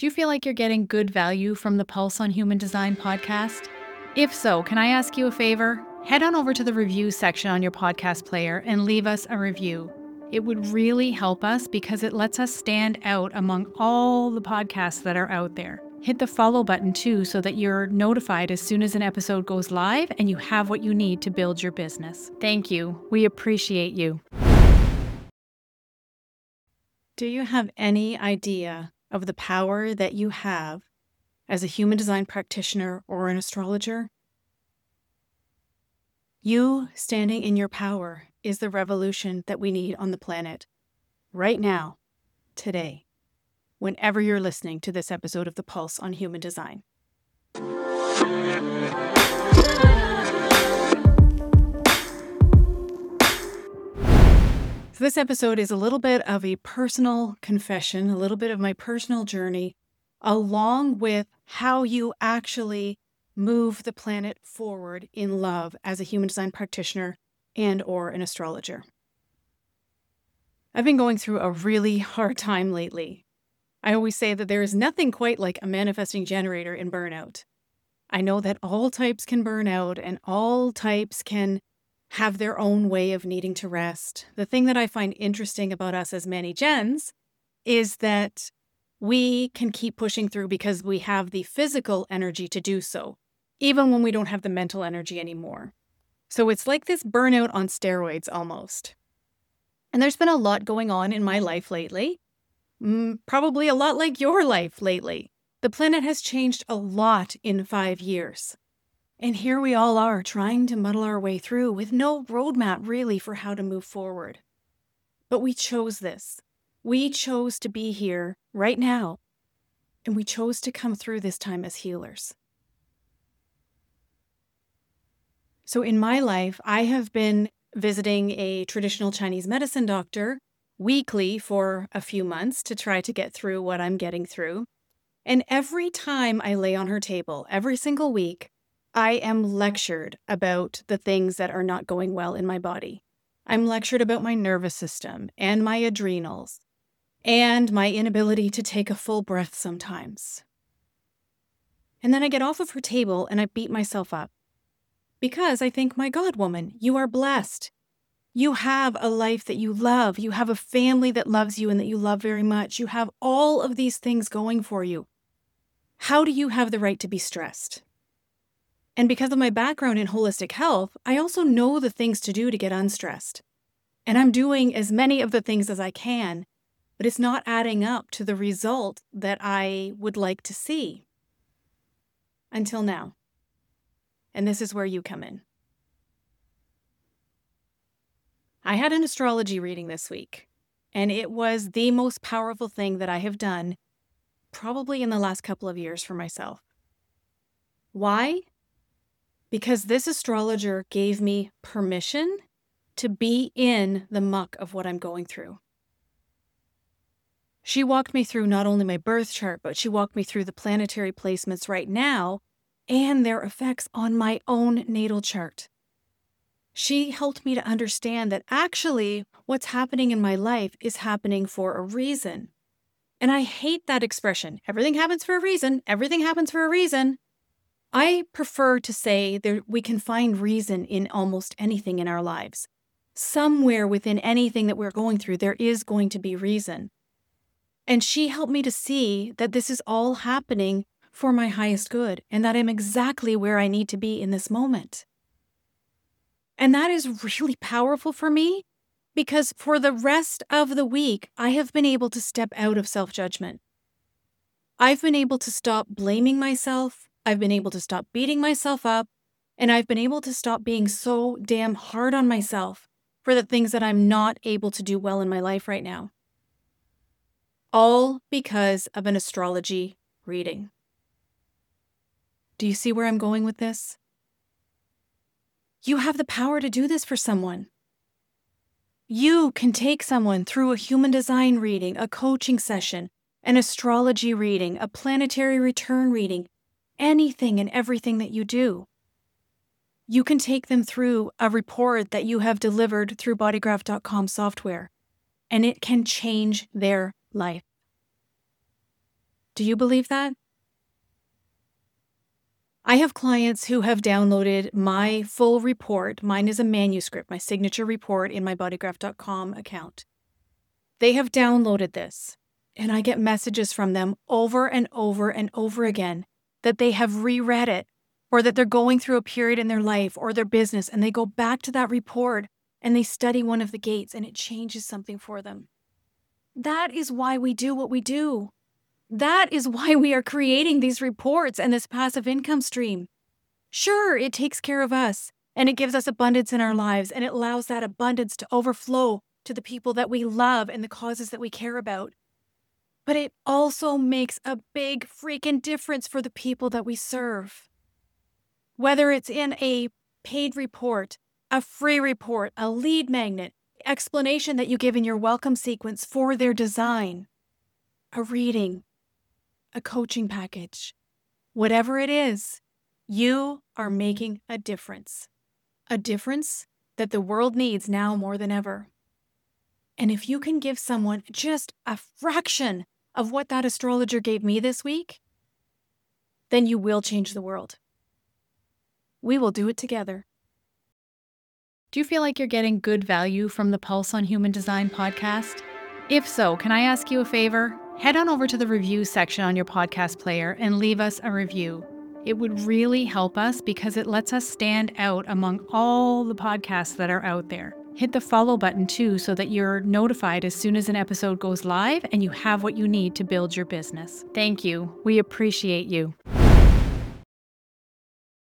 Do you feel like you're getting good value from the Pulse on Human Design podcast? If so, can I ask you a favor? Head on over to the review section on your podcast player and leave us a review. It would really help us because it lets us stand out among all the podcasts that are out there. Hit the follow button too so that you're notified as soon as an episode goes live and you have what you need to build your business. Thank you. We appreciate you. Do you have any idea of the power that you have as a human design practitioner or an astrologer? You standing in your power is the revolution that we need on the planet right now, today, whenever you're listening to this episode of The Pulse on Human Design. So this episode is a little bit of a personal confession, a little bit of my personal journey, along with how you actually move the planet forward in love as a human design practitioner and or an astrologer. I've been going through a really hard time lately. I always say that there is nothing quite like a manifesting generator in burnout. I know that all types can burn out and all types can have their own way of needing to rest. The thing that I find interesting about us as many gens is that we can keep pushing through because we have the physical energy to do so, even when we don't have the mental energy anymore. So it's like this burnout on steroids almost. And there's been a lot going on in my life lately, probably a lot like your life lately. The planet has changed a lot in 5 years. And here we all are trying to muddle our way through with no roadmap really for how to move forward. But we chose this. We chose to be here right now. And we chose to come through this time as healers. So in my life, I have been visiting a traditional Chinese medicine doctor weekly for a few months to try to get through what I'm getting through. And every time I lay on her table, every single week, I am lectured about the things that are not going well in my body. I'm lectured about my nervous system and my adrenals and my inability to take a full breath sometimes. And then I get off of her table and I beat myself up because I think, my God, woman, you are blessed. You have a life that you love. You have a family that loves you and that you love very much. You have all of these things going for you. How do you have the right to be stressed? And because of my background in holistic health, I also know the things to do to get unstressed. And I'm doing as many of the things as I can, but it's not adding up to the result that I would like to see. Until now. And this is where you come in. I had an astrology reading this week, and it was the most powerful thing that I have done probably in the last couple of years for myself. Why? Because this astrologer gave me permission to be in the muck of what I'm going through. She walked me through not only my birth chart, but she walked me through the planetary placements right now and their effects on my own natal chart. She helped me to understand that actually what's happening in my life is happening for a reason. And I hate that expression. Everything happens for a reason. Everything happens for a reason. I prefer to say that we can find reason in almost anything in our lives. Somewhere within anything that we're going through, there is going to be reason. And she helped me to see that this is all happening for my highest good and that I'm exactly where I need to be in this moment. And that is really powerful for me because for the rest of the week, I have been able to step out of self-judgment. I've been able to stop blaming myself. I've been able to stop beating myself up, and I've been able to stop being so damn hard on myself for the things that I'm not able to do well in my life right now. All because of an astrology reading. Do you see where I'm going with this? You have the power to do this for someone. You can take someone through a human design reading, a coaching session, an astrology reading, a planetary return reading, anything and everything that you do. You can take them through a report that you have delivered through bodygraph.com software, and it can change their life. Do you believe that? I have clients who have downloaded my full report. Mine is a manuscript, my signature report in my bodygraph.com account. They have downloaded this, and I get messages from them over and over and over again that they have reread it, or that they're going through a period in their life or their business, and they go back to that report and they study one of the gates, and it changes something for them. That is why we do what we do. That is why we are creating these reports and this passive income stream. Sure, it takes care of us, and it gives us abundance in our lives, and it allows that abundance to overflow to the people that we love and the causes that we care about. But it also makes a big freaking difference for the people that we serve. Whether it's in a paid report, a free report, a lead magnet, explanation that you give in your welcome sequence for their design, a reading, a coaching package, whatever it is, you are making a difference that the world needs now more than ever. And if you can give someone just a fraction of what that astrologer gave me this week, then you will change the world. We will do it together. Do you feel like you're getting good value from the Pulse on Human Design podcast? If so, can I ask you a favor? Head on over to the review section on your podcast player and leave us a review. It would really help us because it lets us stand out among all the podcasts that are out there. Hit the follow button too so that you're notified as soon as an episode goes live and you have what you need to build your business. Thank you. We appreciate you.